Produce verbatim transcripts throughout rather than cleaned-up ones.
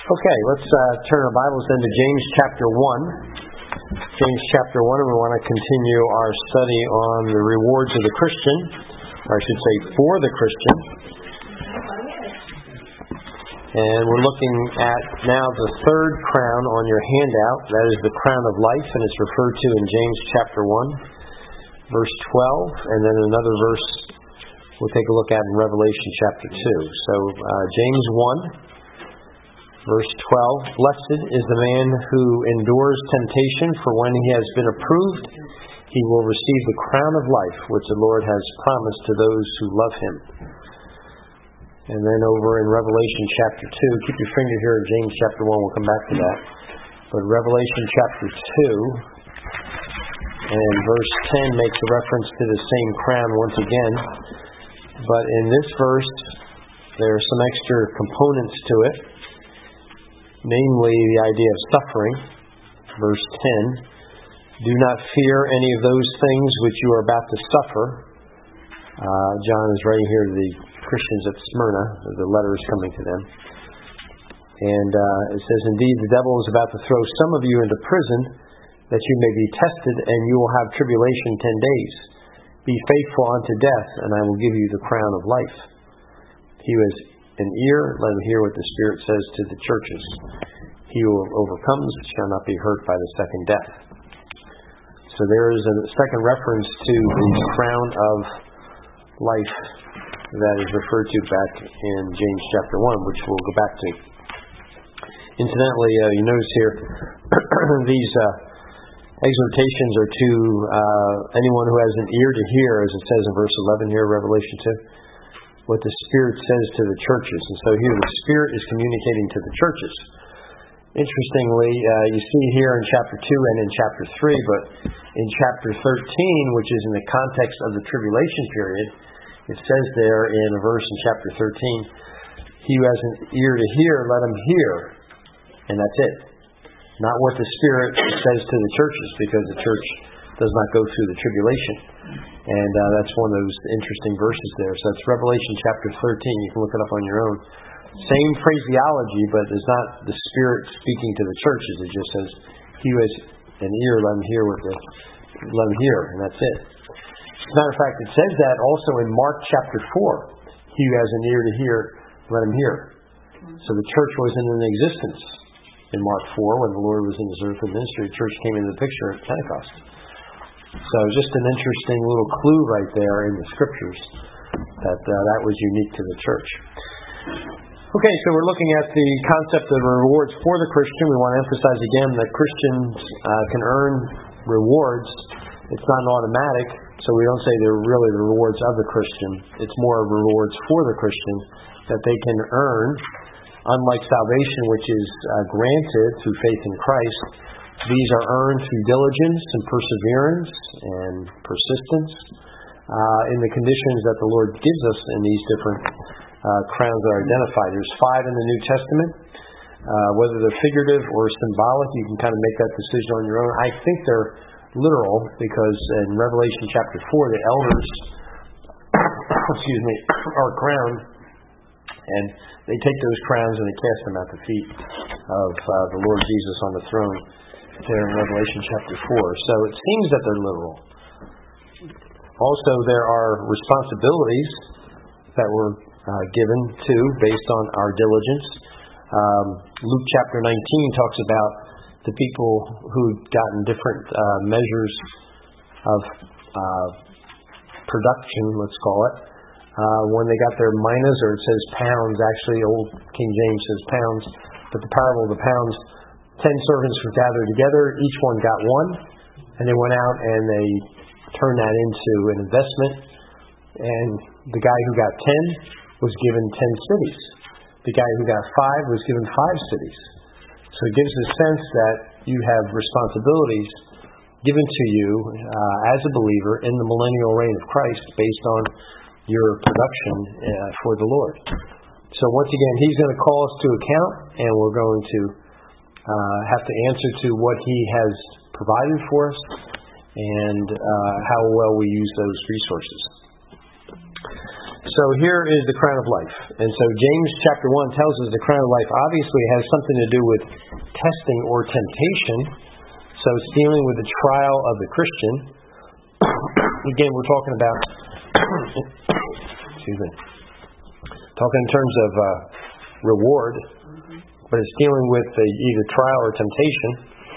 Okay, let's uh, turn our Bibles into James chapter one. James chapter one, and we want to continue our study on the rewards of the Christian, or I should say for the Christian. And we're looking at now the third crown on your handout. That is the crown of life, and it's referred to in James chapter one, verse twelve, and then another verse we'll take a look at in Revelation chapter two. So uh, James one, verse twelve, "Blessed is the man who endures temptation, for when he has been approved, he will receive the crown of life, which the Lord has promised to those who love him." And then over in Revelation chapter two, keep your finger here in James chapter one, we'll come back to that. But Revelation chapter two and verse ten makes a reference to the same crown once again. But in this verse, there are some extra components to it. Namely, the idea of suffering. Verse ten, "Do not fear any of those things which you are about to suffer." Uh, John is writing here to the Christians at Smyrna. The letter is coming to them. And uh, it says, "Indeed, the devil is about to throw some of you into prison, that you may be tested, and you will have tribulation ten days. Be faithful unto death, and I will give you the crown of life. He who has an ear, let him hear what the Spirit says to the churches. He who overcomes shall not be hurt by the second death." So there is a second reference to the crown of life that is referred to back in James chapter one, which we'll go back to. Incidentally, uh, you notice here, these uh, exhortations are to uh, anyone who has an ear to hear, as it says in verse eleven here, Revelation two. What the Spirit says to the churches. And so here the Spirit is communicating to the churches. Interestingly, uh, you see here in chapter two and in chapter three, but in chapter thirteen, which is in the context of the tribulation period, it says there in a verse in chapter thirteen, "He who has an ear to hear, let him hear." And that's it. Not what the Spirit says to the churches, because the church does not go through the tribulation. And uh, that's one of those interesting verses there. So that's Revelation chapter thirteen. You can look it up on your own. Same phraseology, but it's not the Spirit speaking to the churches. It just says, "He who has an ear, let him hear what the let him hear," and that's it. As a matter of fact, it says that also in Mark chapter four. "He who has an ear to hear, let him hear." So the church wasn't in existence in Mark four when the Lord was in his earthly ministry. The church came into the picture at Pentecost. So just an interesting little clue right there in the scriptures that uh, that was unique to the church. Okay, so we're looking at the concept of rewards for the Christian. We want to emphasize again that Christians uh, can earn rewards. It's not an automatic, so we don't say they're really the rewards of the Christian. It's more of rewards for the Christian that they can earn. Unlike salvation, which is uh, granted through faith in Christ, these are earned through diligence and perseverance and persistence uh, in the conditions that the Lord gives us in these different uh, crowns that are identified. There's five in the New Testament. Uh, whether they're figurative or symbolic, you can kind of make that decision on your own. I think they're literal, because in Revelation chapter four, the elders excuse me, are crowned, and they take those crowns and they cast them at the feet of uh, the Lord Jesus on the throne there in Revelation chapter four. So it seems that they're literal. Also, there are responsibilities that were uh, given to based on our diligence. Um, Luke chapter nineteen talks about the people who'd gotten different uh, measures of uh, production, let's call it. Uh, when they got their minas, or it says pounds, actually old King James says pounds, but the parable of the pounds, ten servants were gathered together, each one got one, and they went out and they turned that into an investment, and the guy who got ten was given ten cities. The guy who got five was given five cities. So it gives a sense that you have responsibilities given to you uh, as a believer in the millennial reign of Christ based on your production uh, for the Lord. So once again, He's going to call us to account, and we're going to uh, have to answer to what He has provided for us and uh, how well we use those resources. so here is the crown of life. And so James chapter one tells us the crown of life obviously has something to do with testing or temptation. So it's dealing with the trial of the Christian. Again, we're talking about, excuse me, talking in terms of uh, reward, but it's dealing with the, either trial or temptation.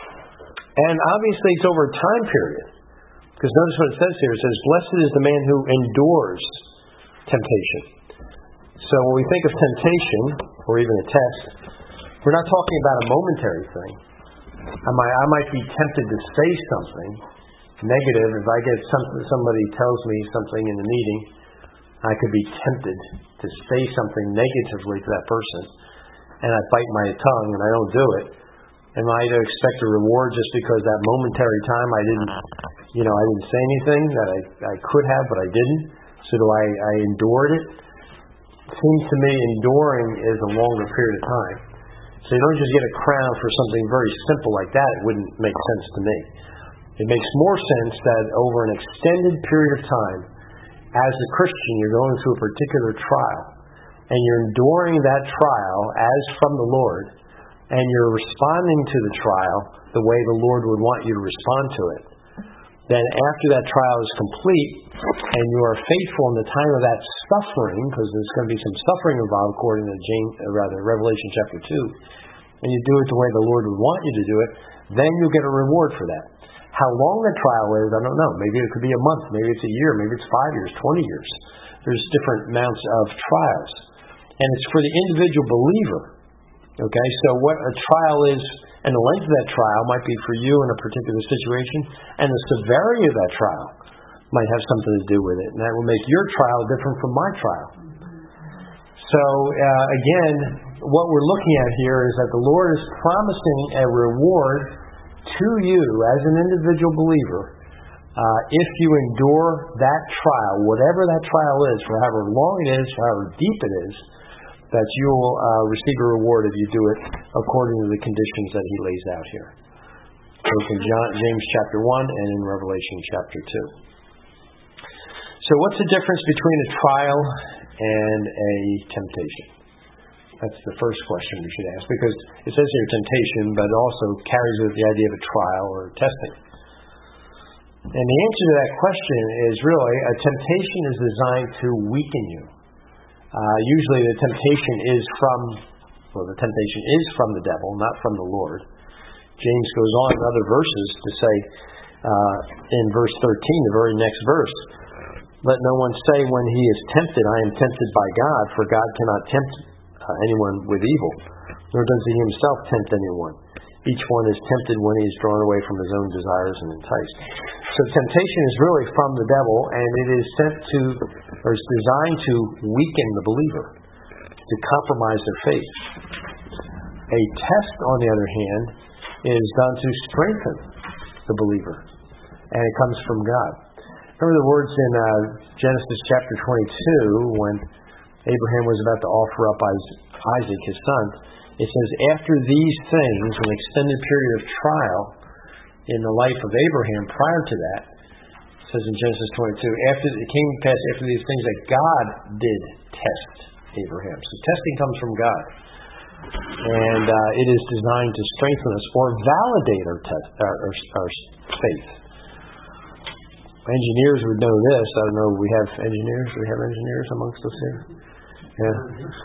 And obviously it's over a time period. Because notice what it says here. It says, blessed is the man who endures temptation. So when we think of temptation, or even a test, we're not talking about a momentary thing. I might, I might be tempted to say something negative. If I get something, somebody tells me something in a meeting, I could be tempted to say something negatively to that person, and I bite my tongue and I don't do it. Am I to expect a reward just because that momentary time I didn't, you know, I didn't say anything that I, I could have, but I didn't? So do I, I endured it? It seems to me enduring is a longer period of time. So you don't just get a crown for something very simple like that. It wouldn't make sense to me. It makes more sense that over an extended period of time, as a Christian, you're going through a particular trial, and you're enduring that trial as from the Lord, and you're responding to the trial the way the Lord would want you to respond to it. Then after that trial is complete, and you are faithful in the time of that suffering, because there's going to be some suffering involved according to James, uh, rather Revelation chapter two, and you do it the way the Lord would want you to do it, then you'll get a reward for that. How long the trial is, I don't know. Maybe it could be a month, maybe it's a year, maybe it's five years, twenty years. There's different amounts of trials. And it's for the individual believer. Okay, so what a trial is, and the length of that trial might be for you in a particular situation, and the severity of that trial might have something to do with it, and that will make your trial different from my trial. So, uh, again, what we're looking at here is that the Lord is promising a reward to you as an individual believer uh, if you endure that trial, whatever that trial is, for however long it is, for however deep it is, that you will uh, receive a reward if you do it according to the conditions that he lays out here. Both in John, James chapter one and in Revelation chapter two. So what's the difference between a trial and a temptation? That's the first question we should ask, because it says here temptation, but it also carries with the idea of a trial or testing. And the answer to that question is really, a temptation is designed to weaken you. Uh, usually the temptation is from, well, the temptation is from the devil, not from the Lord. James goes on in other verses to say, uh, in verse thirteen, the very next verse, let no one say when he is tempted, I am tempted by God, for God cannot tempt uh, anyone with evil, nor does he himself tempt anyone. Each one is tempted when he is drawn away from his own desires and enticed. So temptation is really from the devil, and it is sent to, or is designed to weaken the believer, to compromise their faith. A test, on the other hand, is done to strengthen the believer, and it comes from God. Remember the words in uh, Genesis chapter twenty-two, when Abraham was about to offer up Isaac, his son. It says, after these things, an extended period of trial in the life of Abraham prior to that, it says in Genesis twenty-two, after it came to pass after these things that God did test Abraham. So testing comes from God. And uh, it is designed to strengthen us or validate our, test, our, our, our faith. Engineers would know this. I don't know, we have engineers? Do we have engineers amongst us here? Yeah.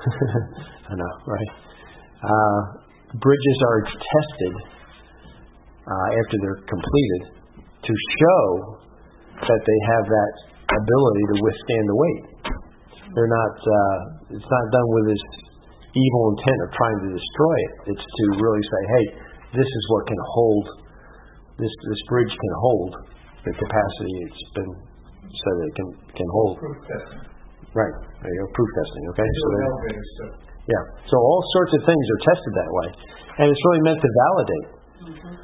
I know, right? Uh, bridges are tested uh, after they're completed to show that they have that ability to withstand the weight. They're not. Uh, it's not done with this evil intent of trying to destroy it. It's to really say, "Hey, this is what can hold. This this bridge can hold the capacity it's been so that it can can hold." Proof testing. Right. There you go. Proof testing. Okay. So elevators too. Yeah. So all sorts of things are tested that way. And it's really meant to validate. Mm-hmm.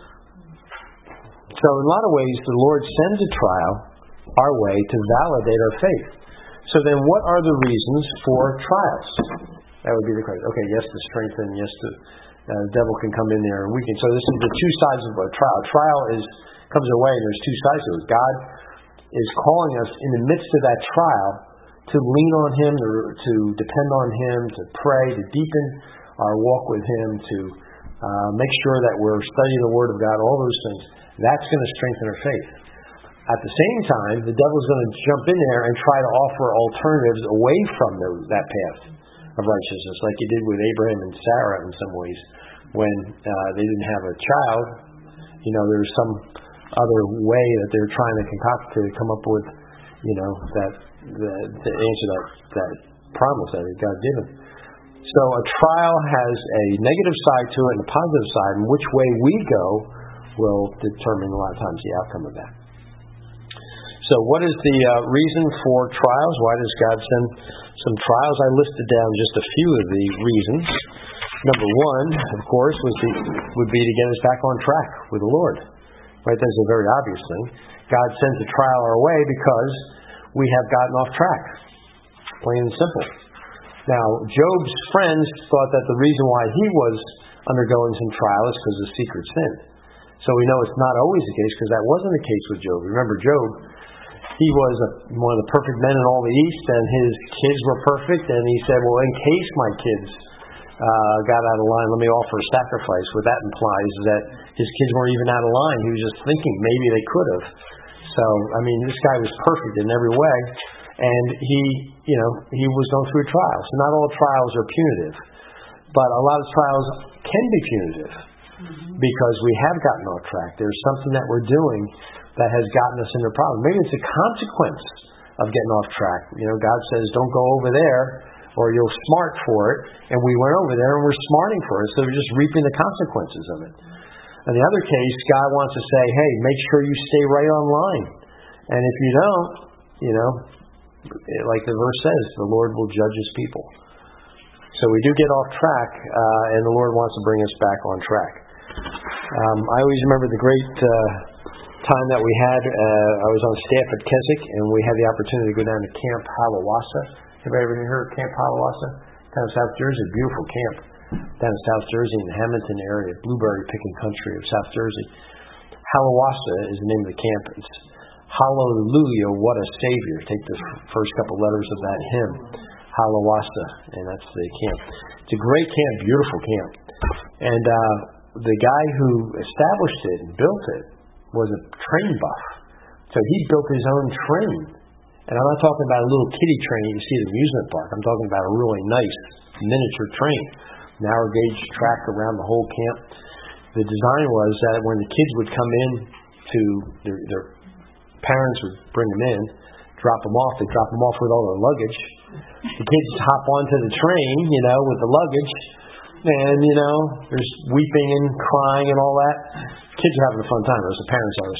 So in a lot of ways, the Lord sends a trial our way to validate our faith. So then what are the reasons for trials? That would be the question. Okay, yes to strengthen, yes to uh, the devil can come in there and weaken. So this is the two sides of a trial. Trial is comes away and there's two sides to it. God is calling us in the midst of that trial to lean on Him, to, to depend on Him, to pray, to deepen our walk with Him, to uh, make sure that we're studying the Word of God, all those things, that's going to strengthen our faith. At the same time, the devil's going to jump in there and try to offer alternatives away from the, that path of righteousness, like he did with Abraham and Sarah in some ways. When uh, they didn't have a child, you know, there was some other way that they were trying to concoct to come up with, you know, that the, to answer that, that promise that God had given. So a trial has a negative side to it and a positive side, and which way we go will determine a lot of times the outcome of that. So what is the uh, reason for trials? Why does God send some trials? I listed down just a few of the reasons. Number one, of course, was the, would be to get us back on track with the Lord. Right? That's a very obvious thing. God sends a trial our way because we have gotten off track. Plain and simple. Now, Job's friends thought that the reason why he was undergoing some trial is because of secret sin. So we know it's not always the case, because that wasn't the case with Job. Remember, Job, he was a, one of the perfect men in all the East, and his kids were perfect, and he said, well, in case my kids uh, got out of line, let me offer a sacrifice. What that implies is that his kids weren't even out of line. He was just thinking maybe they could have. So, I mean, this guy was perfect in every way, and he, you know, he was going through a trial. So not all trials are punitive, but a lot of trials can be punitive because we have gotten off track. There's something that we're doing that has gotten us into a problem. Maybe it's a consequence of getting off track. You know, God says, don't go over there or you'll smart for it. And we went over there and we're smarting for it. So we're just reaping the consequences of it. In the other case, God wants to say, hey, make sure you stay right on line. And if you don't, you know, like the verse says, the Lord will judge His people. So we do get off track, uh, and the Lord wants to bring us back on track. Um, I always remember the great uh, time that we had. Uh, I was on staff at Keswick, and we had the opportunity to go down to Camp Hiawatha. Have you ever heard of Camp Hiawatha? Down in South Jersey, a beautiful camp down in South Jersey in the Hamilton area, blueberry picking country of South Jersey. Hiawatha is the name of the camp. It's Hallelujah, what a Savior. Take the first couple letters of that hymn. Hiawatha, and that's the camp. It's a great camp, beautiful camp. And uh, the guy who established it and built it was a train buff. So he built his own train. And I'm not talking about a little kiddie train you see at an amusement park. I'm talking about a really nice miniature train. Narrow gauge track around the whole camp. The design was that when the kids would come in to their, their parents would bring them in, drop them off. They'd drop them off with all their luggage. The kids hop onto the train, you know, with the luggage, and, you know, there's weeping and crying and all that. Kids are having a fun time. Those the parents are.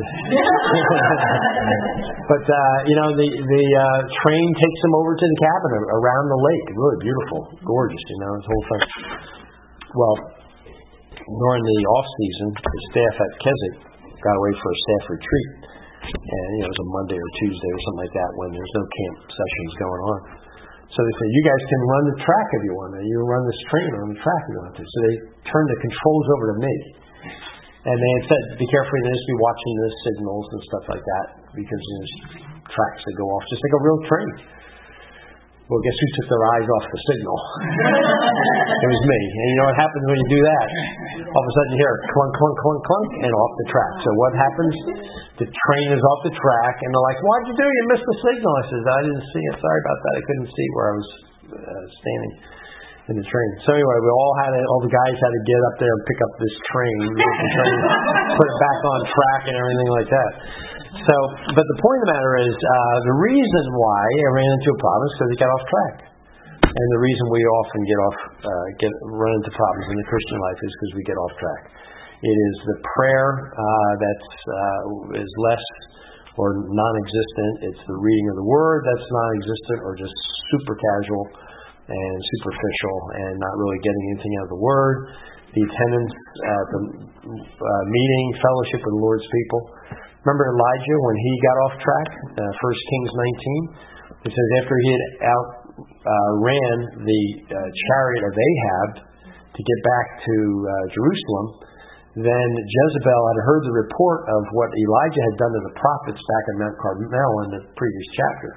But, uh, you know, the the uh, train takes them over to the cabin around the lake. Really beautiful, gorgeous, you know, this whole thing. Well, during the off-season, the staff at Keswick got away for a staff retreat. And, you know, it was a Monday or Tuesday or something like that when there's no camp sessions going on. So they said, you guys can run the track if you want to. You run this train on the track if you want to. So they turned the controls over to me. And they had said, be careful, you just be watching the signals and stuff like that because there's tracks that go off just like a real train. Well, guess who took their eyes off the signal? It was me. And you know what happens when you do that? All of a sudden you hear clunk, clunk, clunk, clunk, and off the track. So what happens? The train is off the track, and they're like, what'd you do? You missed the signal. I said, I didn't see it. Sorry about that. I couldn't see where I was uh, standing in the train. So anyway, we all had to, all the guys had to get up there and pick up this train, the train put it back on track and everything like that. So, but the point of the matter is, uh, the reason why I ran into a problem is because it got off track. And the reason we often get off, uh, get run into problems in the Christian life is because we get off track. It is the prayer uh, that's uh, is less or non-existent. It's the reading of the Word that's non-existent or just super casual and superficial and not really getting anything out of the Word. The attendance at the uh, meeting, fellowship with the Lord's people. Remember Elijah when he got off track? Uh, First Kings nineteen. It says after he had outran uh, the uh, chariot of Ahab to get back to uh, Jerusalem, then Jezebel had heard the report of what Elijah had done to the prophets back in Mount Carmel in the previous chapter.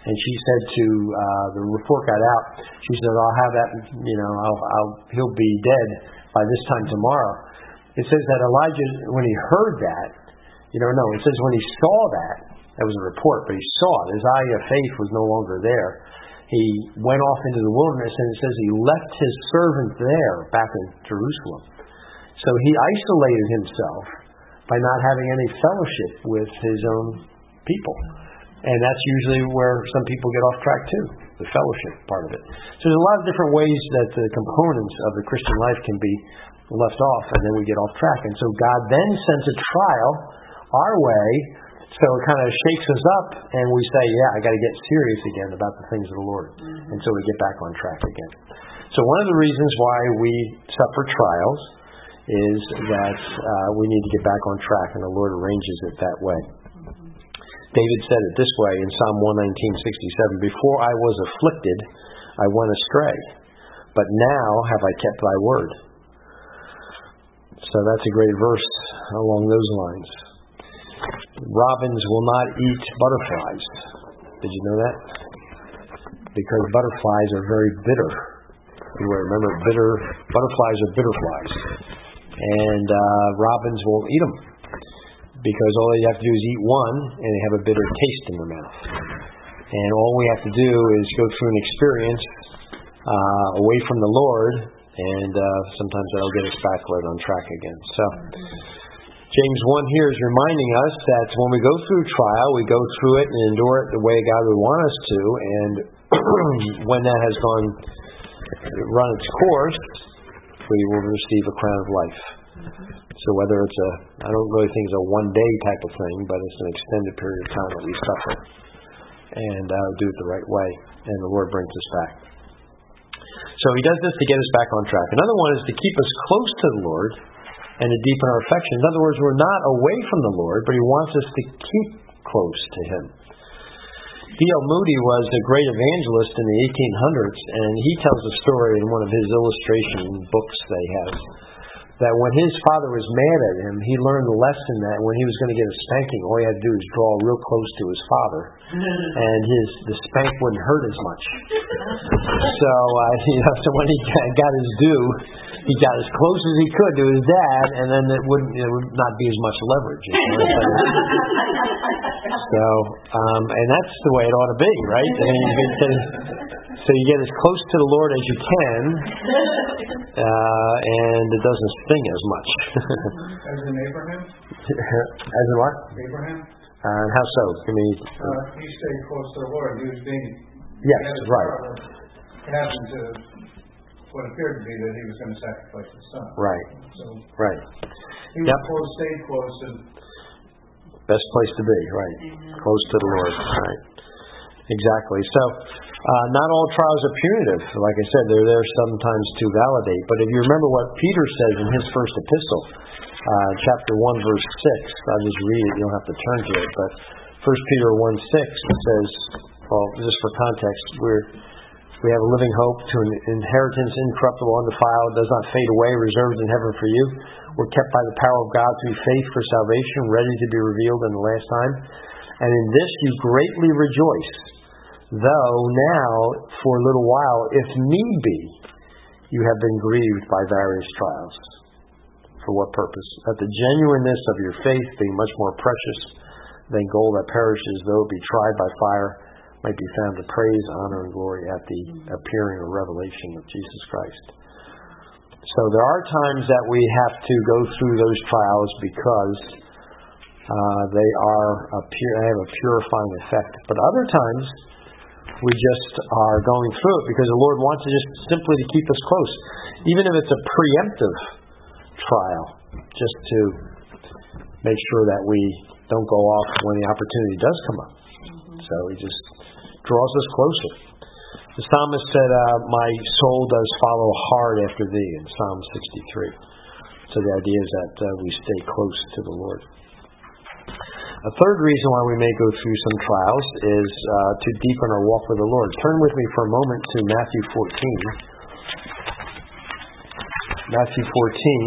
And she said to, uh, the report got out, she said, I'll have that, you know, I'll, I'll, he'll be dead by this time tomorrow. It says that Elijah, when he heard that, you know, no, it says when he saw that, that was a report, but he saw it. His eye of faith was no longer there. He went off into the wilderness, and it says he left his servant there back in Jerusalem. So he isolated himself by not having any fellowship with his own people. And that's usually where some people get off track too, the fellowship part of it. So there's a lot of different ways that the components of the Christian life can be left off, and then we get off track. And so God then sends a trial our way, so it kind of shakes us up, and we say, yeah, I got to get serious again about the things of the Lord. Mm-hmm. And so we get back on track again. So one of the reasons why we suffer trials is that uh, we need to get back on track, and the Lord arranges it that way. Mm-hmm. David said it this way in Psalm one nineteen sixty-seven, before I was afflicted, I went astray, but now have I kept thy word. So that's a great verse along those lines. Robins will not eat butterflies. Did you know that? Because butterflies are very bitter. You remember, bitter butterflies are bitter flies. And uh, robins won't eat them. Because all they have to do is eat one, and they have a bitter taste in their mouth. And all we have to do is go through an experience uh, away from the Lord, and uh, sometimes that'll get us back right on track again. So James one here is reminding us that when we go through trial, we go through it and endure it the way God would want us to, and when that has gone run its course, we will receive a crown of life. So whether it's a, I don't really think it's a one-day type of thing, but it's an extended period of time that we suffer, and uh, do it the right way, and the Lord brings us back. So he does this to get us back on track. Another one is to keep us close to the Lord and to deepen our affection. In other words, we're not away from the Lord, but he wants us to keep close to him. D L Moody was a great evangelist in the eighteen hundreds, and he tells a story in one of his illustration books that he has, that when his father was mad at him, he learned the lesson that when he was going to get a spanking, all he had to do was draw real close to his father, and his the spank wouldn't hurt as much. So, uh, you know, so when he got his due, he got as close as he could to his dad, and then it wouldn't it would not be as much leverage. You know? So, um, and that's the way it ought to be, right? I mean, so you get as close to the Lord as you can, uh, and it doesn't sting as much. As in Abraham? As in what? Abraham? Uh, how so? I mean, uh, he stayed close to the Lord. He was being... Yes, right. Happened to what appeared to be that he was going to sacrifice his son. Right. So right. He was yep. close, stayed close, and best place to be, right? Mm-hmm. Close to the Lord, right? Exactly. So, uh, not all trials are punitive. Like I said, they're there sometimes to validate. But if you remember what Peter says in his first epistle, uh, chapter one, verse six, I'll just read it. You don't have to turn to it. But First Peter one six says, well, just for context, we're we have a living hope to an inheritance incorruptible, undefiled, does not fade away, reserved in heaven for you. We're kept by the power of God through faith for salvation, ready to be revealed in the last time. And in this you greatly rejoice, though now, for a little while, if need be, you have been grieved by various trials. For what purpose? That the genuineness of your faith, being much more precious than gold that perishes, though it be tried by fire, might be found to praise, honor, and glory at the appearing or revelation of Jesus Christ. So there are times that we have to go through those trials because uh, they are a pure, they have a purifying effect. But other times we just are going through it because the Lord wants to just simply to keep us close, even if it's a preemptive trial, just to make sure that we don't go off when the opportunity does come up. Mm-hmm. So He just draws us closer. The psalmist said, uh, my soul does follow hard after thee in Psalm sixty-three. So the idea is that uh, we stay close to the Lord. A third reason why we may go through some trials is uh, to deepen our walk with the Lord. Turn with me for a moment to Matthew fourteen. Matthew fourteen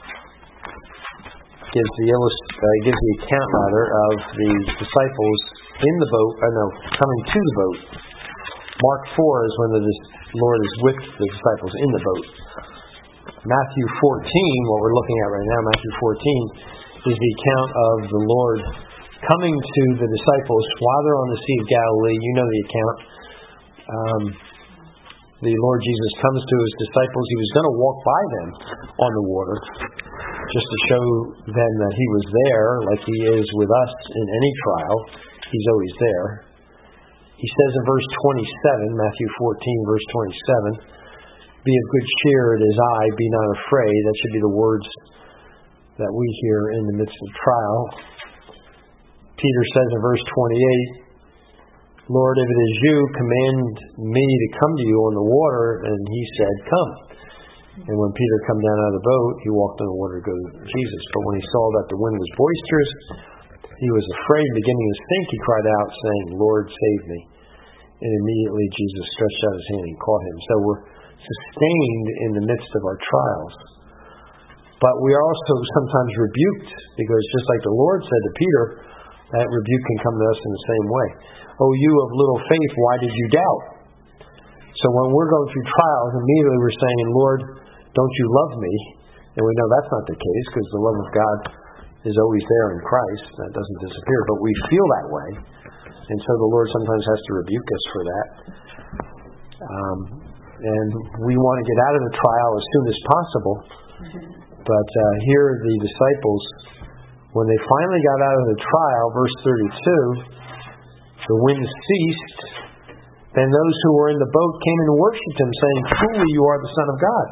gives the, illust- uh, gives the account rather of the disciples in the boat, uh, no, coming to the boat. Mark four is when the Lord is with the disciples in the boat. Matthew fourteen, what we're looking at right now, Matthew fourteen, is the account of the Lord coming to the disciples while they're on the Sea of Galilee. You know the account. Um, the Lord Jesus comes to his disciples. He was going to walk by them on the water just to show them that he was there, like he is with us in any trial. He's always there. He says in verse twenty-seven, Matthew fourteen, verse twenty-seven, "Be of good cheer, it is I, be not afraid." That should be the words that we hear in the midst of trial. Peter says in verse twenty-eight, "Lord, if it is you, command me to come to you on the water." And he said, "Come." And when Peter come down out of the boat, he walked on the water to go to Jesus. But when he saw that the wind was boisterous, he was afraid, beginning to sink. He cried out, saying, "Lord, save me." And immediately Jesus stretched out his hand and caught him. So we're sustained in the midst of our trials. But we are also sometimes rebuked, because just like the Lord said to Peter, that rebuke can come to us in the same way. "Oh, you of little faith, why did you doubt?" So when we're going through trials, immediately we're saying, "Lord, don't you love me?" And we know that's not the case, because the love of God is always there in Christ. That doesn't disappear. But we feel that way. And so the Lord sometimes has to rebuke us for that. Um, and we want to get out of the trial as soon as possible. But uh, here the disciples, when they finally got out of the trial, verse thirty-two, the wind ceased. Then those who were in the boat came and worshipped him, saying, "Truly you are the Son of God."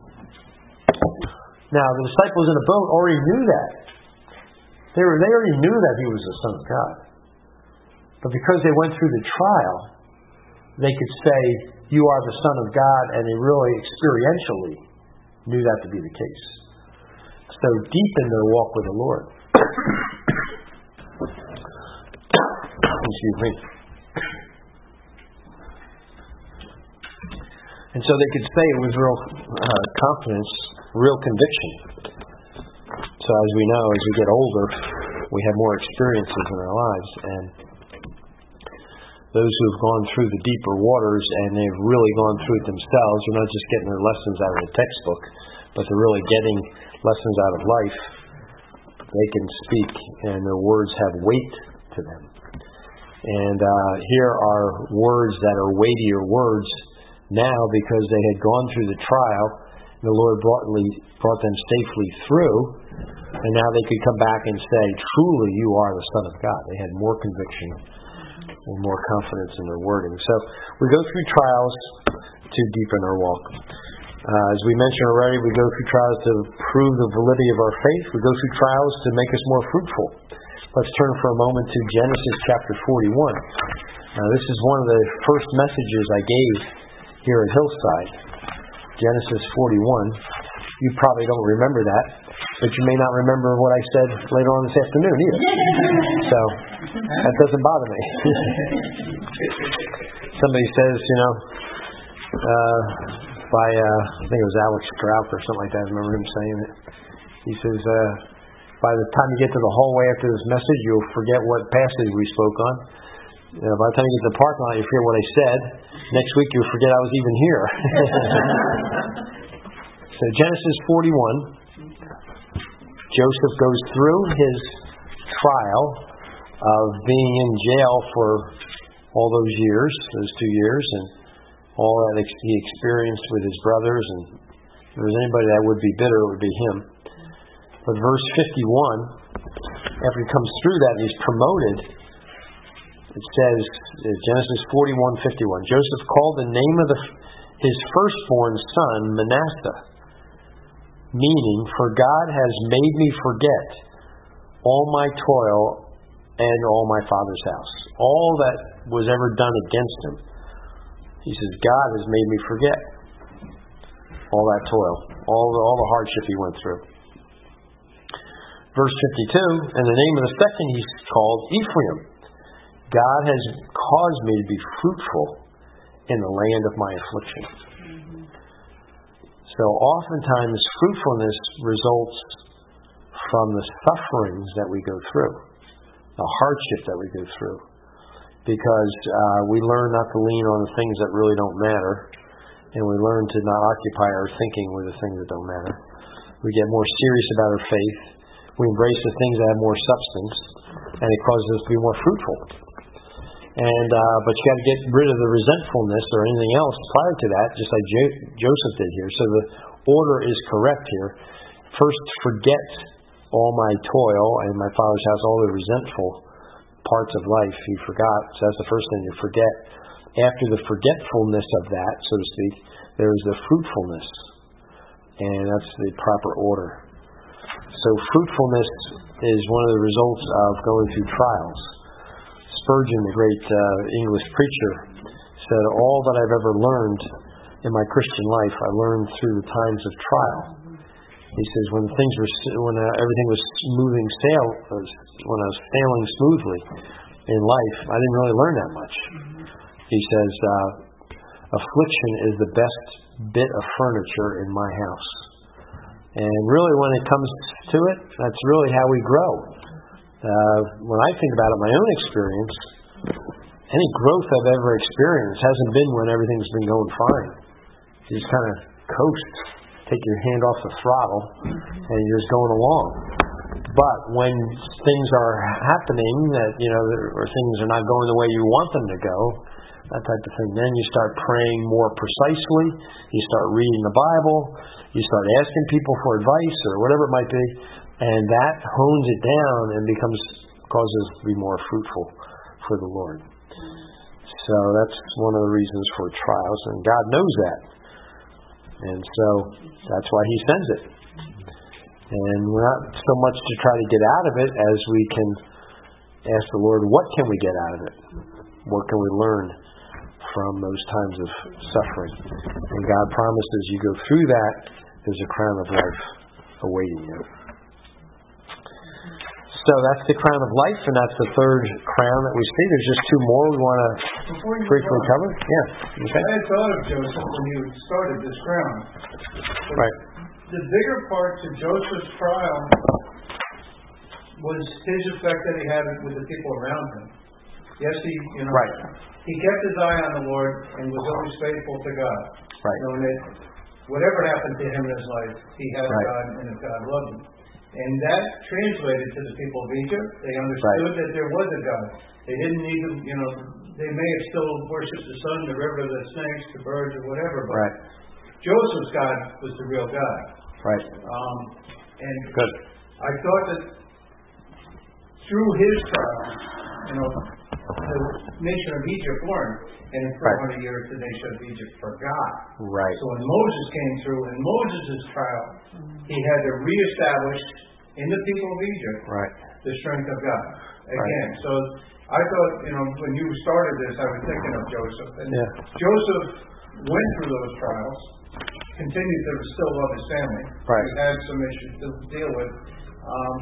Now, the disciples in the boat already knew that. They, were, they already knew that he was the Son of God. But because they went through the trial, they could say, "You are the Son of God," and they really experientially knew that to be the case. So deep in their walk with the Lord. Excuse me. And so they could say it with real uh, confidence, real conviction. So as we know, as we get older, we have more experiences in our lives. And those who have gone through the deeper waters and they've really gone through it themselves, they're not just getting their lessons out of the textbook, but they're really getting lessons out of life. They can speak, and their words have weight to them. And uh, here are words that are weightier words now, because they had gone through the trial, and the Lord brought, brought them safely through, and now they could come back and say, "Truly you are the Son of God." They had more conviction and more confidence in their wording. So we go through trials to deepen our walk. Uh, as we mentioned already, we go through trials to prove the validity of our faith. We go through trials to make us more fruitful. Let's turn for a moment to Genesis chapter forty-one. Uh, this is one of the first messages I gave here at Hillside. Genesis forty-one. You probably don't remember that, but you may not remember what I said later on this afternoon either. So that doesn't bother me. Somebody says, you know, uh, by, uh, I think it was Alex Strauch or something like that, I remember him saying it. He says, uh, by the time you get to the hallway after this message, you'll forget what passage we spoke on. You know, by the time you get to the parking lot, you forget what I said. Next week, you'll forget I was even here. So Genesis forty-one, Joseph goes through his trial of being in jail for all those years, those two years, and all that he experienced with his brothers. And if there was anybody that would be bitter, it would be him. But verse fifty-one, after he comes through that and he's promoted, it says, Genesis forty-one fifty-one, Joseph called the name of the, his firstborn son Manasseh, meaning, "For God has made me forget all my toil and all my father's house." All that was ever done against him. He says, God has made me forget all that toil, all the, all the hardship he went through. Verse fifty-two, and the name of the second he's called Ephraim. God has caused me to be fruitful in the land of my affliction. Mm-hmm. So oftentimes fruitfulness results from the sufferings that we go through, the hardship that we go through. because uh, we learn not to lean on the things that really don't matter, and we learn to not occupy our thinking with the things that don't matter. We get more serious about our faith. We embrace the things that have more substance, and it causes us to be more fruitful. And uh, but you got to get rid of the resentfulness or anything else prior to that, just like Jo- Joseph did here. So the order is correct here. First, forget all my toil and my father's house, all the resentful parts of life he forgot. So that's the first thing you forget. After the forgetfulness of that, so to speak, there is the fruitfulness, and that's the proper order. So fruitfulness is one of the results of going through trials. Spurgeon, the great uh, English preacher, said, "All that I've ever learned in my Christian life, I learned through the times of trial." He says, "When things were, when uh, everything was moving sail, when I was sailing smoothly in life, I didn't really learn that much." He says, uh, "Affliction is the best bit of furniture in my house." And really, when it comes to it, that's really how we grow. Uh, when I think about it, my own experience, any growth I've ever experienced hasn't been when everything's been going fine. You just kind of coast, take your hand off the throttle, and you're just going along. But when things are happening that, you know, or things are not going the way you want them to go, that type of thing, then you start praying more precisely, you start reading the Bible, you start asking people for advice or whatever it might be, and that hones it down and becomes causes us to be more fruitful for the Lord. So that's one of the reasons for trials, and God knows that. And so that's why He sends it. And we're not so much to try to get out of it as we can ask the Lord, what can we get out of it? What can we learn from those times of suffering? And God promises you go through that, there's a crown of life awaiting you. So that's the crown of life, and that's the third crown that we see. There's just two more we want to briefly cover. Yeah. Okay. I had thought of Joseph when you started this crown. Right. The bigger part to Joseph's trial was his effect that he had with the people around him. Yes, he, you know, right. he kept his eye on the Lord and was always faithful to God. Right. Knowing that whatever happened to him in his life, he had right. God and that God loved him. And that translated to the people of Egypt. They understood right. that there was a God. They didn't need to, you know, they may have still worshipped the sun, the river, the snakes, the birds, or whatever, but right. Joseph's God was the real God. Right. Um, and Good. I thought that through his trial, you know, the nation of Egypt learned, and in four hundred right. years the nation of Egypt forgot. Right. So when Moses came through, in Moses' trial, he had to reestablish in the people of Egypt right. the strength of God again. Right. So I thought, you know, when you started this, I was thinking of Joseph. And yeah. Joseph went through those trials, continued to still love his family. Right. He had some issues to deal with. Um,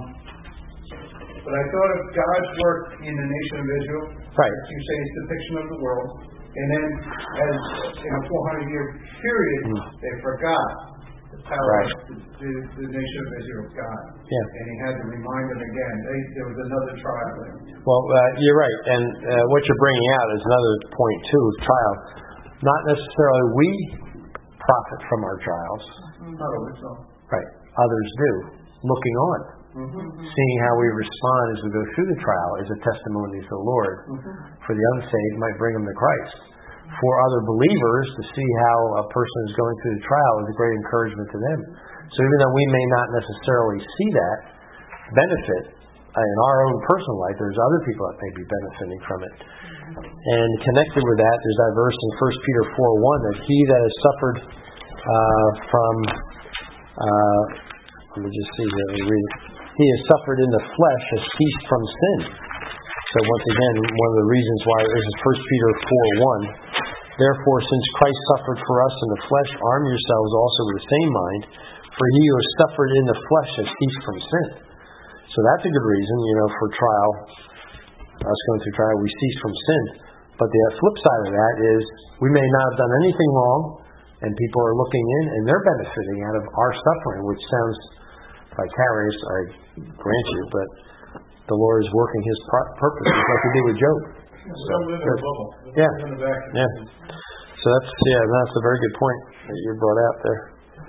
but I thought of God's work in the nation of Israel. Right. As you say, it's a depiction of the world. And then, as in a four hundred year period, mm. they forgot the power right. of the, the, the nation of Israel of God. Yeah. And he had to remind them again. They, there was another trial there. Well, uh, you're right. And uh, what you're bringing out is another point, too, of trial. Not necessarily we profit from our trials. Mm-hmm. Not always so. Right. Others do. Looking on. Mm-hmm. Seeing how we respond as we go through the trial is a testimony to the Lord. Mm-hmm. For the unsaved, might bring them to Christ. For other believers, to see how a person is going through the trial is a great encouragement to them. So even though we may not necessarily see that benefit in our own personal life, there's other people that may be benefiting from it. And connected with that, there's that verse in First Peter four one that he that has suffered uh, from, uh, let me just see here, let me read it. He has suffered in the flesh has ceased from sin. So once again, one of the reasons why this is First Peter four one. Therefore, since Christ suffered for us in the flesh, arm yourselves also with the same mind, for he who has suffered in the flesh has ceased from sin. So that's a good reason, you know, for trial. Us going through trial, we cease from sin. But the flip side of that is we may not have done anything wrong, and people are looking in, and they're benefiting out of our suffering, which sounds vicarious, I grant you, but the Lord is working His purposes like He did with Job. We don't live in a bubble. We Yeah. live in a vacuum. Yeah. So that's yeah, that's a very good point that you brought out there.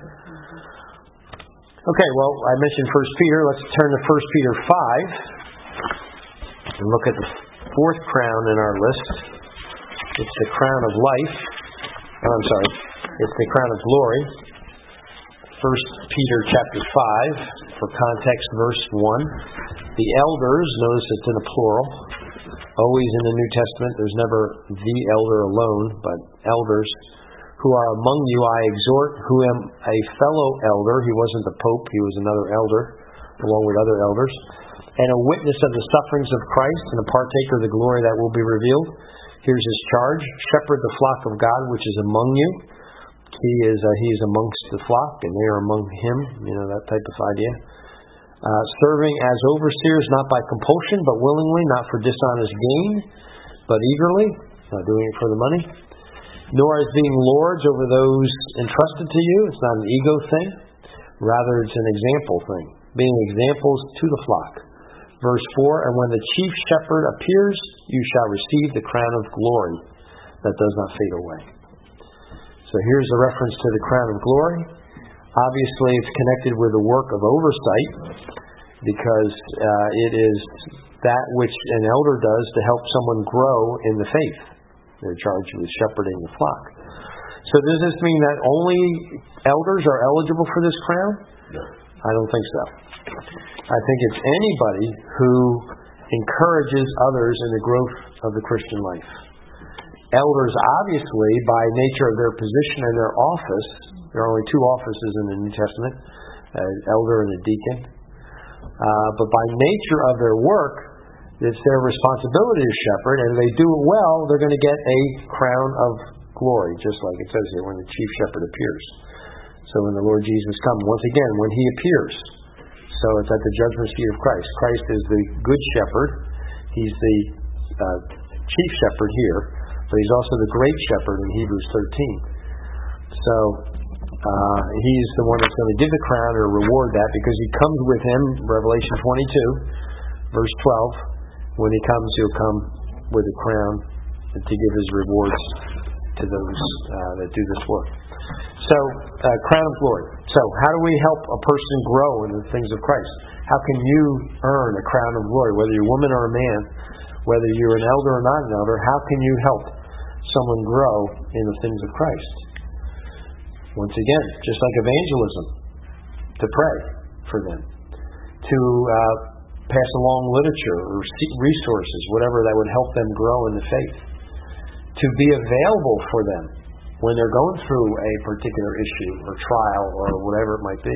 Okay, well, I mentioned First Peter. Let's turn to First Peter five and look at the fourth crown in our list. It's the crown of life. Oh, I'm sorry. It's the crown of glory. First Peter chapter five, for context, verse one. The elders, notice it's in a plural. Always in the New Testament, there's never the elder alone, but elders who are among you, I exhort, who am a fellow elder. He wasn't the Pope, he was another elder, along with other elders, and a witness of the sufferings of Christ, and a partaker of the glory that will be revealed. Here's his charge: shepherd the flock of God which is among you. He is uh, he is amongst the flock, and they are among him. You know, that type of idea. Uh, serving as overseers, not by compulsion, but willingly, not for dishonest gain, but eagerly, not doing it for the money. Nor as being lords over those entrusted to you. It's not an ego thing. Rather, it's an example thing. Being examples to the flock. Verse four, and when the chief shepherd appears, you shall receive the crown of glory that does not fade away. So here's a reference to the crown of glory. Obviously, it's connected with the work of oversight, because uh, it is that which an elder does to help someone grow in the faith. They're charged with shepherding the flock. So does this mean that only elders are eligible for this crown? No. I don't think so. I think it's anybody who encourages others in the growth of the Christian life. Elders, obviously, by nature of their position and their office, there are only two offices in the New Testament, an elder and a deacon. Uh, but by nature of their work, it's their responsibility to shepherd, and if they do it well, they're going to get a crown of glory, just like it says here, when the chief shepherd appears. So when the Lord Jesus comes, once again, when he appears. So it's at the judgment seat of Christ. Christ is the good shepherd. He's the uh, chief shepherd here, but he's also the great shepherd in Hebrews thirteen. So uh, he's the one that's going to give the crown or reward that, because he comes with him, Revelation twenty-two, verse twelve. When he comes, he'll come with a crown to give his rewards to those uh, that do this work. So, uh, crown of glory. So, how do we help a person grow in the things of Christ? How can you earn a crown of glory, whether you're a woman or a man, whether you're an elder or not an elder? How can you help someone grow in the things of Christ? Once again, just like evangelism, to pray for them, to uh, pass along literature or resources, whatever that would help them grow in the faith, to be available for them when they're going through a particular issue or trial or whatever it might be.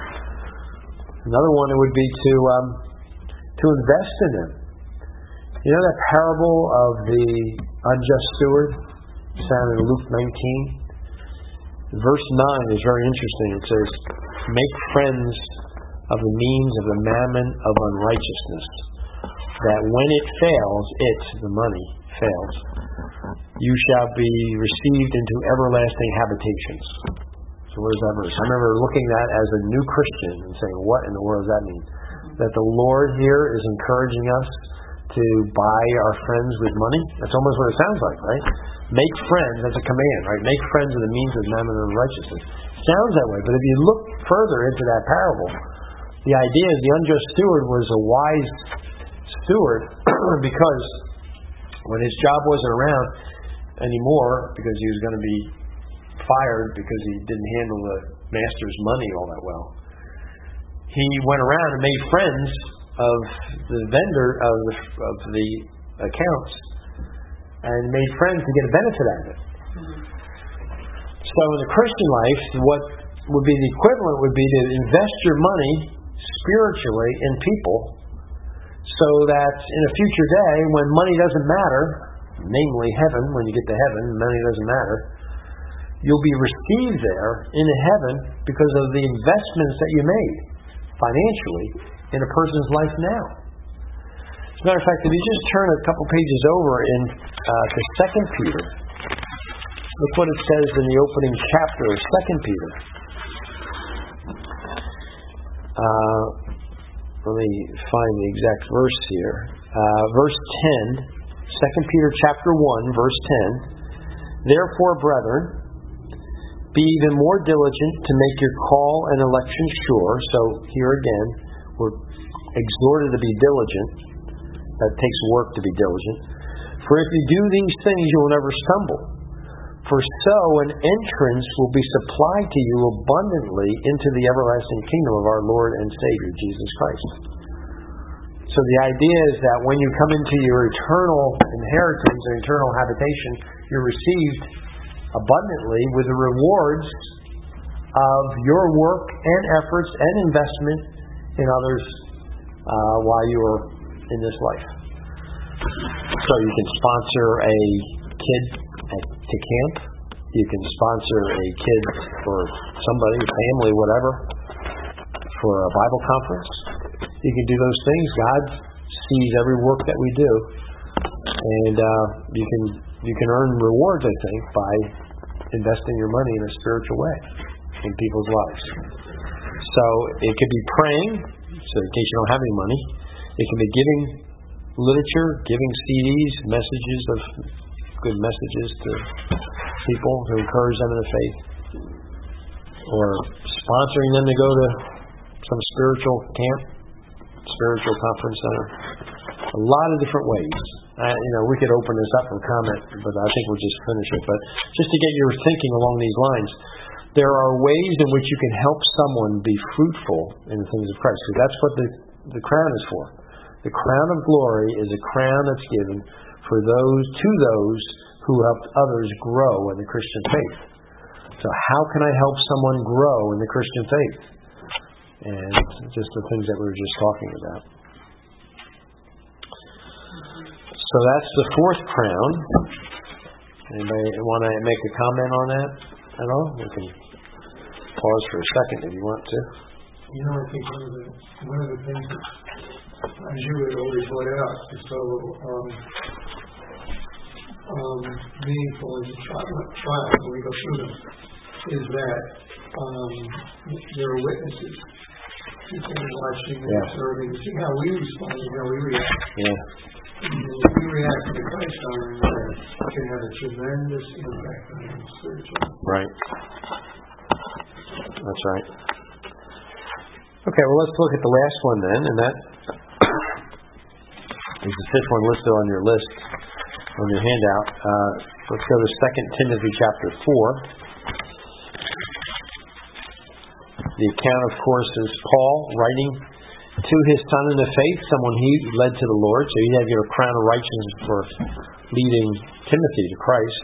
Another one, it would be to um, to invest in them. You know that parable of the unjust steward, found in Luke nineteen? Verse nine is very interesting. It says, make friends of the means of the mammon of unrighteousness, that when it fails, it, the money, fails, you shall be received into everlasting habitations. So what is that verse? I remember looking at that as a new Christian and saying, what in the world does that mean? That the Lord here is encouraging us to buy our friends with money? That's almost what it sounds like, right? Make friends, that's a command, right? Make friends of the means of mammon of righteousness. Sounds that way, but if you look further into that parable, the idea is the unjust steward was a wise steward because when his job wasn't around anymore, because he was going to be fired because he didn't handle the master's money all that well, he went around and made friends of the vendor of the, of the accounts and made friends to get a benefit out of it. So in the Christian life, what would be the equivalent would be to invest your money spiritually in people, so that in a future day when money doesn't matter, namely heaven, when you get to heaven, money doesn't matter, you'll be received there in heaven because of the investments that you made financially in a person's life now. As a matter of fact, if you just turn a couple pages over in uh, to Second Peter, look what it says in the opening chapter of Second Peter. Uh, let me find the exact verse here. Uh, verse ten Second Peter chapter one, verse ten. Therefore, brethren, be even more diligent to make your call and election sure. So here again, we're exhorted to be diligent. That takes work to be diligent. For if you do these things, you will never stumble. For so an entrance will be supplied to you abundantly into the everlasting kingdom of our Lord and Savior, Jesus Christ. So the idea is that when you come into your eternal inheritance or eternal habitation, you're received abundantly with the rewards of your work and efforts and investment in others uh, while you're in this life. So you can sponsor a kid to camp. You can sponsor a kid for somebody, family, whatever, for a Bible conference. You can do those things. God sees every work that we do, and uh, you can you can earn rewards, I think, by investing your money in a spiritual way in people's lives. So it could be praying, so in case you don't have any money. It can be giving literature, giving C Ds, messages of good messages to people to encourage them in the faith, or sponsoring them to go to some spiritual camp, spiritual conference center. A lot of different ways. I, you know, we could open this up and comment, but I think we'll just finish it. But just to get your thinking along these lines, there are ways in which you can help someone be fruitful in the things of Christ. Because that's what the, the crown is for. The crown of glory is a crown that's given for those to those who helped others grow in the Christian faith. So how can I help someone grow in the Christian faith? And just the things that we were just talking about. So that's the fourth crown. Anybody want to make a comment on that at all? We can pause for a second if you want to. You know, I think one of the one of the things that, as you had already brought out, is so um, um, meaningful in trials when we go through them, is that um, there are witnesses. People are watching and yeah. observing to see how we respond and how we react. Yeah. And if we react to the Christ honoring, it can have a tremendous impact on our spiritual. Right. That's right. Okay, well, let's look at the last one then, and that is the fifth one listed on your list, on your handout. Uh, let's go to Second Timothy chapter four. The account, of course, is Paul writing to his son in the faith, someone he led to the Lord. So you have your crown of righteousness for leading Timothy to Christ.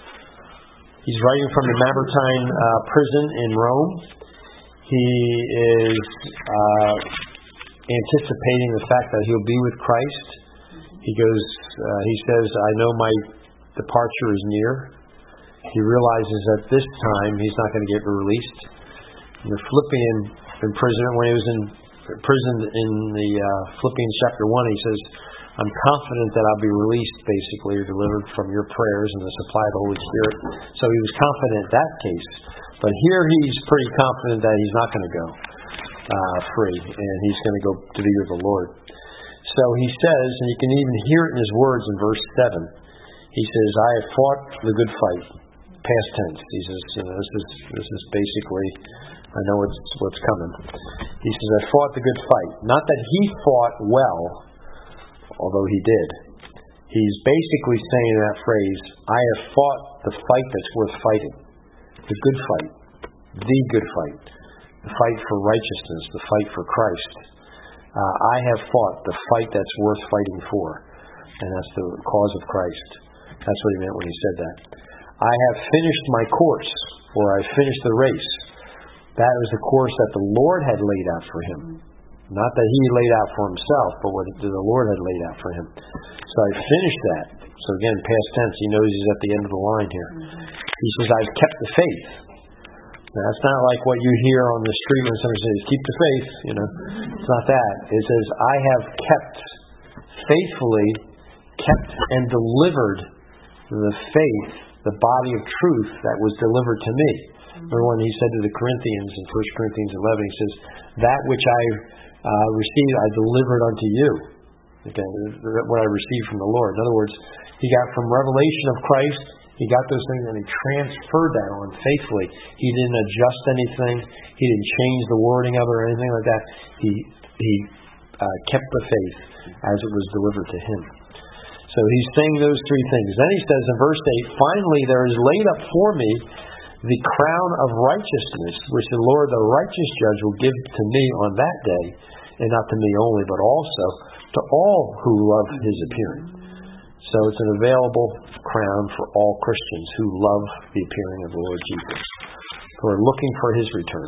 He's writing from the Mamertine uh, prison in Rome. He is uh, anticipating the fact that he'll be with Christ. He goes. Uh, he says, "I know my departure is near." He realizes that this time he's not going to get released. In the Philippian imprisonment, when he was in prison in the uh, Philippians chapter one, he says, "I'm confident that I'll be released, basically, or delivered from your prayers and the supply of the Holy Spirit." So he was confident in that case. But here he's pretty confident that he's not going to go uh, free, and he's going to go to be with the Lord. So he says, and you can even hear it in his words in verse seven, he says, "I have fought the good fight," past tense. He says, you know, this is this is basically, I know what's what's coming. He says, "I fought the good fight." Not that he fought well, although he did. He's basically saying in that phrase, "I have fought the fight that's worth fighting." The good fight. The good fight. The fight for righteousness. The fight for Christ. Uh, I have fought the fight that's worth fighting for. And that's the cause of Christ. That's what he meant when he said that. "I have finished my course," or "I finished the race." That was the course that the Lord had laid out for him. Not that he laid out for himself, but what the Lord had laid out for him. So I finished that. So again, past tense, he knows he's at the end of the line here. He says, "I've kept the faith." Now, that's not like what you hear on the street when someone says, "Keep the faith." You know, it's not that. It says, "I have kept, faithfully kept and delivered the faith, the body of truth that was delivered to me." Remember when he said to the Corinthians in First Corinthians eleven, he says, "That which I uh, received, I delivered unto you." Okay, what I received from the Lord. In other words, He got from revelation of Christ, he got those things and he transferred that on faithfully. He didn't adjust anything. He didn't change the wording of it or anything like that. He he uh, kept the faith as it was delivered to him. So he's saying those three things. Then he says in verse eight, finally there is laid up for me the crown of righteousness, which the Lord, the righteous judge, will give to me on that day, and not to me only, but also to all who love his appearing. So it's an available crown for all Christians who love the appearing of the Lord Jesus, who are looking for his return.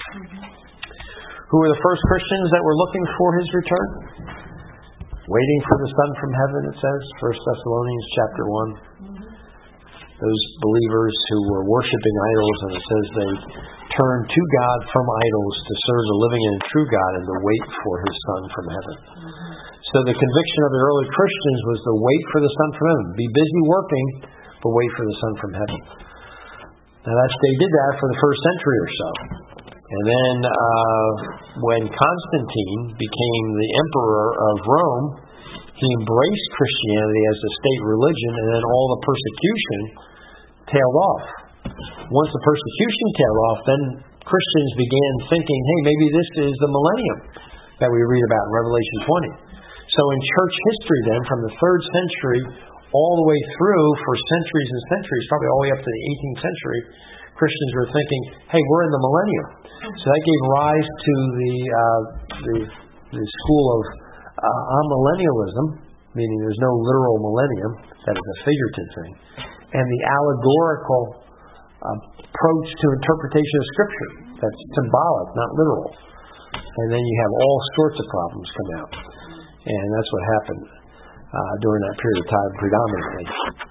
Who were the first Christians that were looking for his return? Waiting for the Son from heaven, it says, First Thessalonians chapter one. Those believers who were worshiping idols, and it says they turned to God from idols to serve the living and true God and to wait for his Son from heaven. So the conviction of the early Christians was to wait for the Son from heaven. Be busy working, but wait for the Son from heaven. Now that's, they did that for the first century or so. And then uh, when Constantine became the emperor of Rome, he embraced Christianity as a state religion, and then all the persecution tailed off. Once the persecution tailed off, then Christians began thinking, hey, maybe this is the millennium that we read about in Revelation twenty. So in church history then, from the third century all the way through for centuries and centuries, probably all the way up to the eighteenth century, Christians were thinking, hey, we're in the millennium. So that gave rise to the uh, the, the school of uh, amillennialism, meaning there's no literal millennium, that is a figurative thing, and the allegorical uh, approach to interpretation of Scripture, that's symbolic, not literal. And then you have all sorts of problems come out. And that's what happened uh, during that period of time predominantly.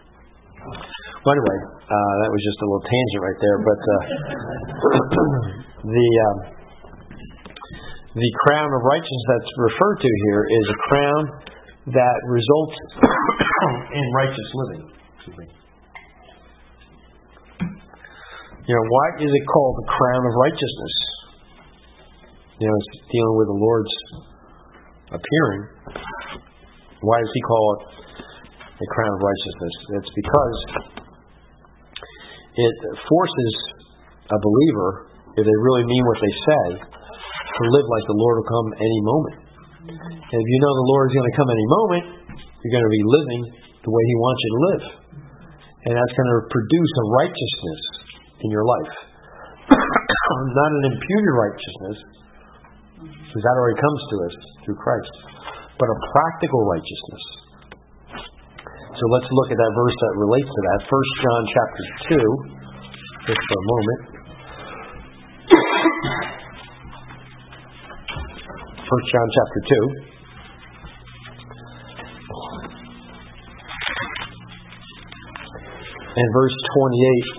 Well, anyway, uh, that was just a little tangent right there. But uh, the um, the crown of righteousness that's referred to here is a crown that results in righteous living. Excuse me. You know, why is it called the crown of righteousness? You know, it's dealing with the Lord's appearing. Why does he call it the crown of righteousness? It's because it forces a believer, if they really mean what they say, to live like the Lord will come any moment. And if you know the Lord is going to come any moment, you're going to be living the way he wants you to live. And that's going to produce a righteousness in your life. Not an imputed righteousness, because that already comes to us through Christ, but a practical righteousness. So let's look at that verse that relates to that. First John chapter two, just for a moment. First John chapter two. And verse twenty-eight.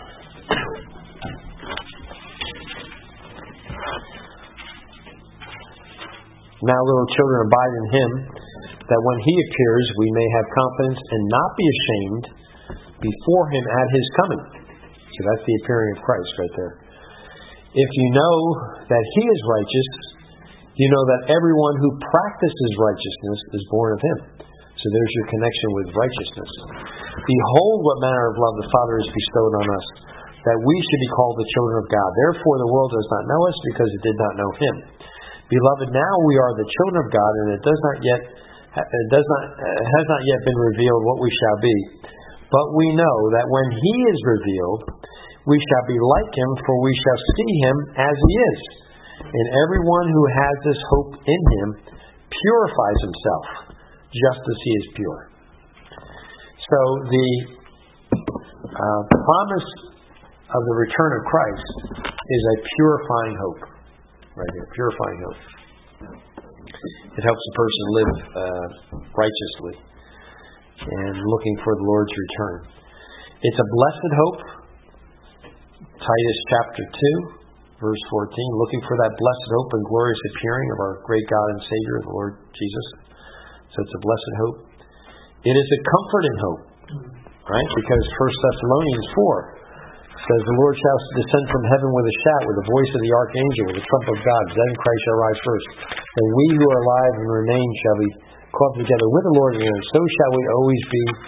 Now, little children, abide in him, that when he appears, we may have confidence and not be ashamed before him at his coming. So that's the appearing of Christ right there. If you know that he is righteous, you know that everyone who practices righteousness is born of him. So there's your connection with righteousness. Behold what manner of love the Father has bestowed on us, that we should be called the children of God. Therefore the world does not know us, because it did not know him. Beloved, now we are the children of God, and it does not yet it does not it has not yet been revealed what we shall be. But we know that when he is revealed, we shall be like him, for we shall see him as he is. And everyone who has this hope in him purifies himself, just as he is pure. So the uh, promise of the return of Christ is a purifying hope. Right here, purifying hope. It helps a person live uh, righteously and looking for the Lord's return. It's a blessed hope. Titus chapter two, verse fourteen, looking for that blessed hope and glorious appearing of our great God and Savior, the Lord Jesus. So it's a blessed hope. It is a comforting hope, right? Because First Thessalonians four says, the Lord shall descend from heaven with a shout, with the voice of the archangel, with the trump of God. Then Christ shall rise first. And we who are alive and remain shall be caught together with the Lord again. So shall we always be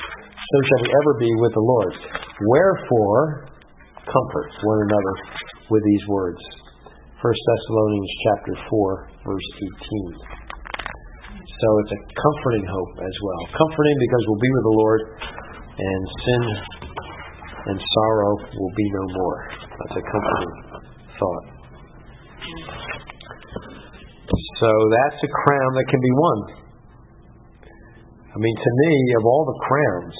so shall we ever be with the Lord. Wherefore, comfort one another with these words. First Thessalonians chapter four, verse eighteen. So it's a comforting hope as well. Comforting because we'll be with the Lord, and sin and sorrow will be no more. That's a comforting thought. So that's a crown that can be won. I mean, to me, of all the crowns,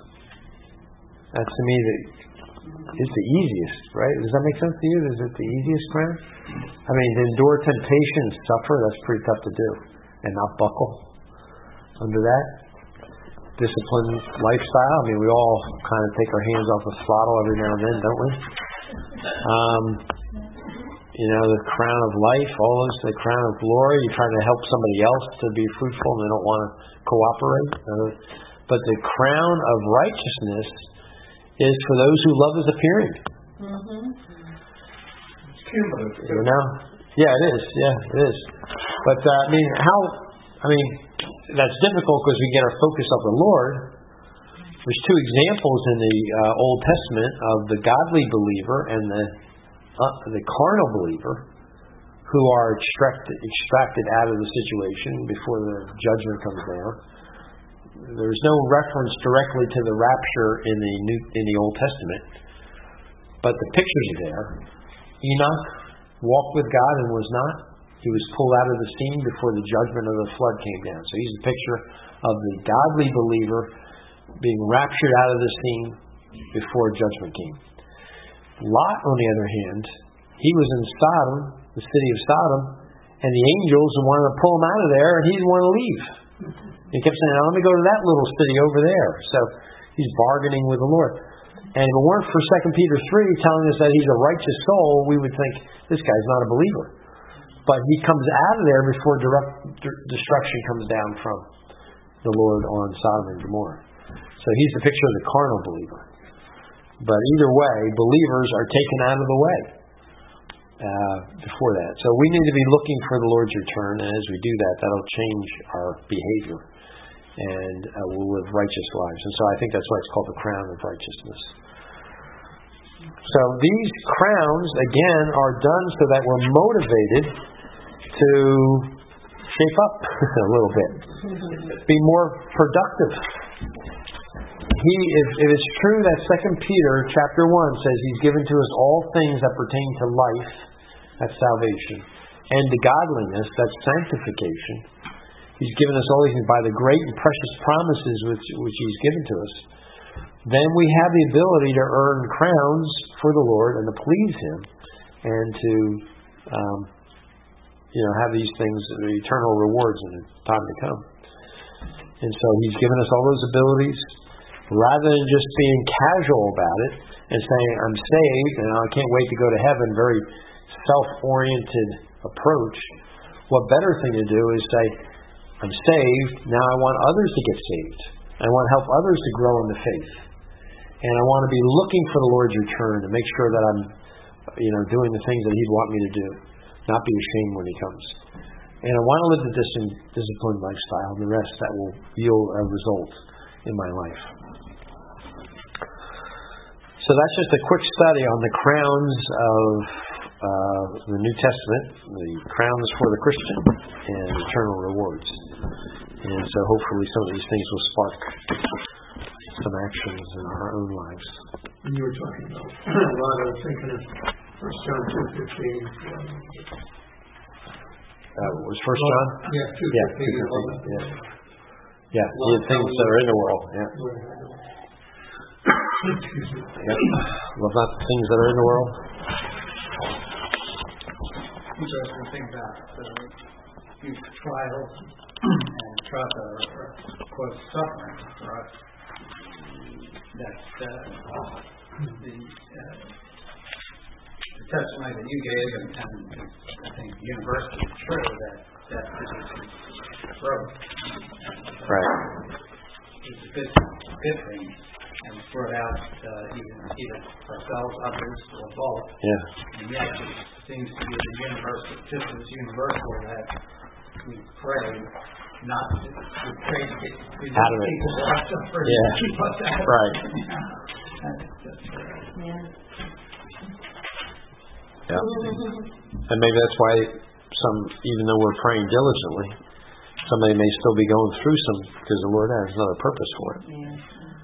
that's to me the it's the easiest, right? Does that make sense to you? Is it the easiest crown? I mean, to endure temptation and suffer, that's pretty tough to do. And not buckle under that. Disciplined lifestyle. I mean, we all kind of take our hands off the throttle every now and then, don't we? Um, you know, the crown of life, all those, the crown of glory. You're trying to help somebody else to be fruitful and they don't want to cooperate. Uh, but the crown of righteousness is for those who love His appearing. Mm-hmm. It's cumulative. You know? Yeah, it is. Yeah, it is. But uh, I mean, how? I mean, that's difficult because we get our focus on the Lord. There's two examples in the uh, Old Testament of the godly believer and the uh, the carnal believer who are extracted extracted out of the situation before the judgment comes down. There's no reference directly to the rapture in the New in the Old Testament, but the pictures are there. Enoch walked with God and was not. He was pulled out of the scene before the judgment of the flood came down. So he's a picture of the godly believer being raptured out of the scene before judgment came. Lot, on the other hand, he was in Sodom, the city of Sodom, and the angels wanted to pull him out of there, and he didn't want to leave. He kept saying, "Let me go to that little city over there." So he's bargaining with the Lord. And if it weren't for Second Peter three telling us that he's a righteous soul, we would think, this guy's not a believer. But he comes out of there before direct destruction comes down from the Lord on Sodom and Gomorrah. So he's the picture of the carnal believer. But either way, believers are taken out of the way uh, before that. So we need to be looking for the Lord's return, and as we do that, that'll change our behavior, and uh, we'll live righteous lives. And so I think that's why it's called the crown of righteousness. So these crowns, again, are done so that we're motivated to shape up a little bit, be more productive. He, if, if it's true that Second Peter chapter one says He's given to us all things that pertain to life, that's salvation, and to godliness, that's sanctification. He's given us all these things by the great and precious promises which, which He's given to us. Then we have the ability to earn crowns for the Lord and to please Him, and to um, you know have these things, eternal rewards in the time to come. And so He's given us all those abilities. Rather than just being casual about it and saying, "I'm saved and I can't wait to go to heaven," very self-oriented approach, what better thing to do is say, "I'm saved, now I want others to get saved. I want to help others to grow in the faith. And I want to be looking for the Lord's return to make sure that I'm you know, doing the things that He'd want me to do, not be ashamed when He comes. And I want to live the dis- disciplined lifestyle, and the rest that will yield a result in my life." So that's just a quick study on the crowns of uh, the New Testament, the crowns for the Christian, and eternal rewards. And so hopefully some of these things will spark some actions in our own lives. When you were talking about a lot, I was thinking of First John two fifteen. Uh, was First John? Yeah, two fifteen. Yeah, yeah, the things that are in the world. Yeah. Yep. Love not the things that are in the world. Interesting thing about uh, these trials and trials are, are of course suffering for us. That uh, the, uh, the testimony that you gave, and, and I think universally true, that that produces growth. Right. It's a good, good thing. And brought out uh, even, either ourselves, others, or both. Yeah. And yet it seems to be the universal, just as universal that we pray not to, to pray to get to Out of it. people that are suffering Yeah. to keep us out. Right. That's, that's right. Yeah. Yeah. And maybe that's why some, even though we're praying diligently, somebody may still be going through some, because the Lord has another purpose for it. Yeah.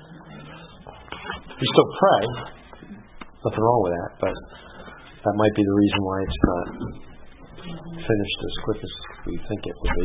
You still pray, nothing wrong with that, but that might be the reason why it's not finished as quick as we think it would be.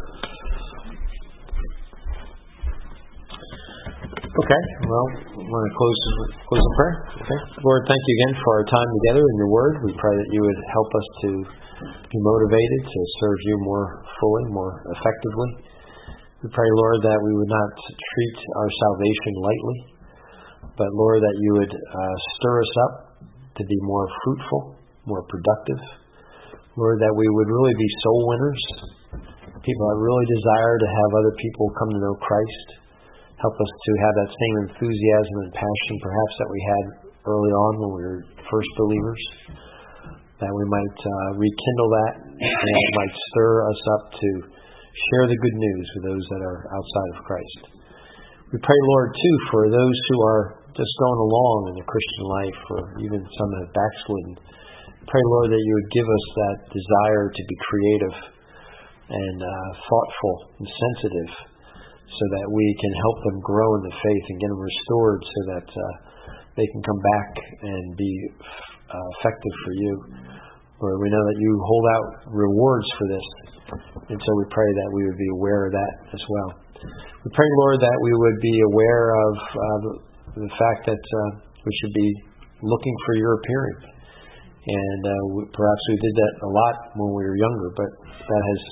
Okay, well, I'm going to close, close the prayer. Okay, Lord, thank you again for our time together in your word. We pray that you would help us to be motivated to serve you more fully, more effectively. We pray, Lord, that we would not treat our salvation lightly, but Lord, that you would uh, stir us up to be more fruitful, more productive. Lord, that we would really be soul winners, people that really desire to have other people come to know Christ. Help us to have that same enthusiasm and passion perhaps that we had early on when we were first believers, that we might uh, rekindle that and it might stir us up to share the good news with those that are outside of Christ. We pray, Lord, too, for those who are just going along in the Christian life, or even some that have backslidden. Pray, Lord, that you would give us that desire to be creative and uh, thoughtful and sensitive, so that we can help them grow in the faith and get them restored, so that uh, they can come back and be uh, effective for you. Lord, we know that you hold out rewards for this, and so we pray that we would be aware of that as well. We pray, Lord, that we would be aware of uh, the, the fact that uh, we should be looking for your appearing. And uh, we, perhaps we did that a lot when we were younger, but that has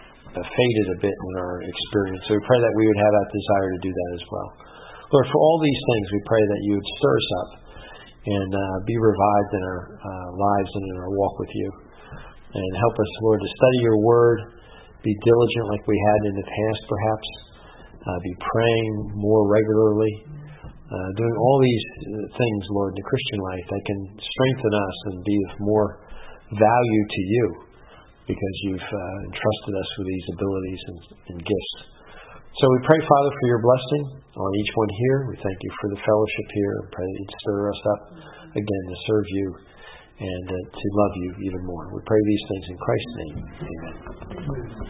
faded a bit in our experience. So we pray that we would have that desire to do that as well. Lord, for all these things, we pray that you would stir us up and uh, be revived in our uh, lives and in our walk with you. And help us, Lord, to study your word, be diligent like we had in the past perhaps, uh, be praying more regularly, uh, doing all these things, Lord, in the Christian life that can strengthen us and be of more value to you, because you've uh, entrusted us with these abilities and, and gifts. So we pray, Father, for your blessing on each one here. We thank you for the fellowship here, and pray that you'd stir us up again to serve you and uh, to love you even more. We pray these things in Christ's name. Amen.